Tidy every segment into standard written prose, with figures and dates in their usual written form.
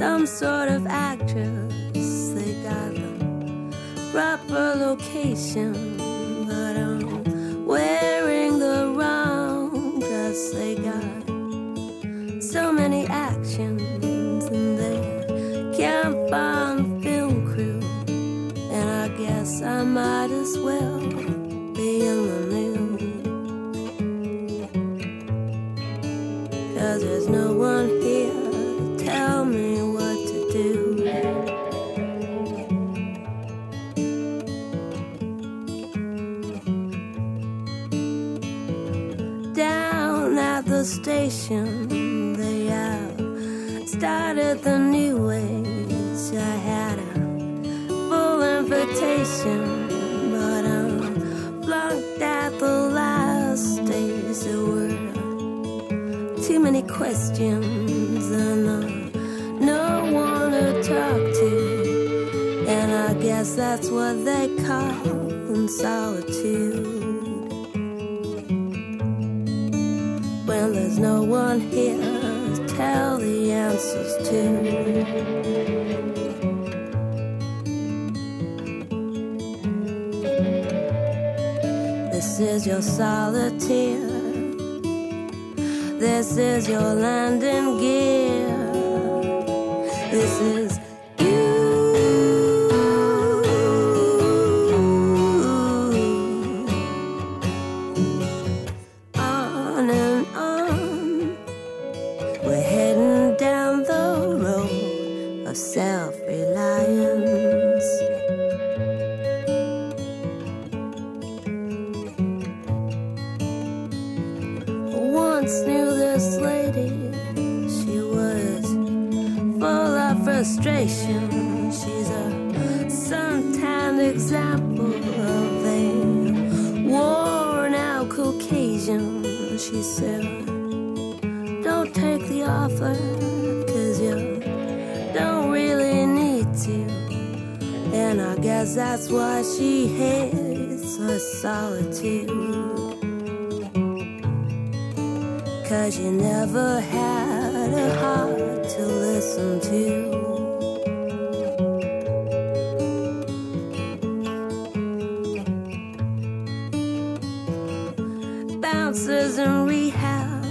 some sort of actress. They got the proper location, but I'm wearing the wrong dress. They got so many actions and they can't find film crew, and I guess I might as well be in the nude, 'cause there's no one here to tell me what to do. Down at the station, they have started the new ways. I had a full invitation, but I'm flunked at the last stage. There were too many questions and no one to talk to, and I guess that's what they call in solitude, when there's no one here to tell the answers to. This is your solitaire, this is your landing gear, this is you. On and on, we're heading down the road of self-reliance. Once knew this lady, she was full of frustration. She's a suntanned example of a worn-out Caucasian. She said, don't take the offer, 'cause you don't really need to. And I guess that's why she hates her solitude, 'cause you never had a heart to listen to. Bouncers in rehab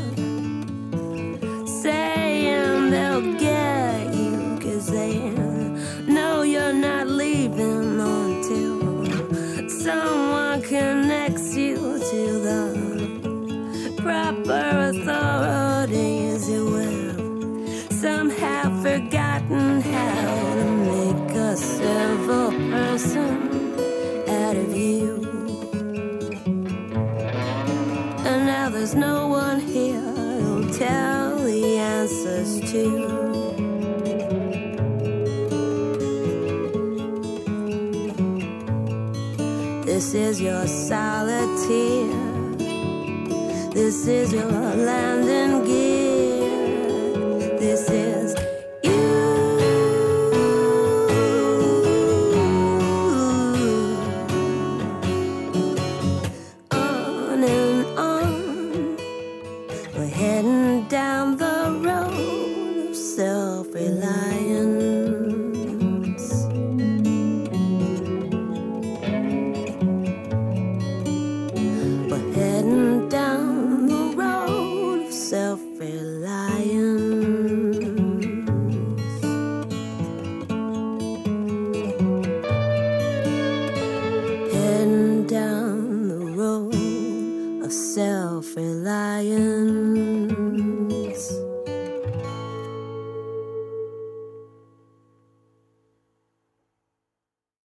saying they'll get you, 'cause they know you're not leaving until someone connects you to the proper authorities. You will somehow forgotten how to make a civil person out of you, and now there's no one here who'll tell the answers to. This is your solitaire, this is your landing gear, this is you. On and on, we're heading down the road of self-reliance. We're heading down the road of self-reliance. Heading down the road of self-reliance.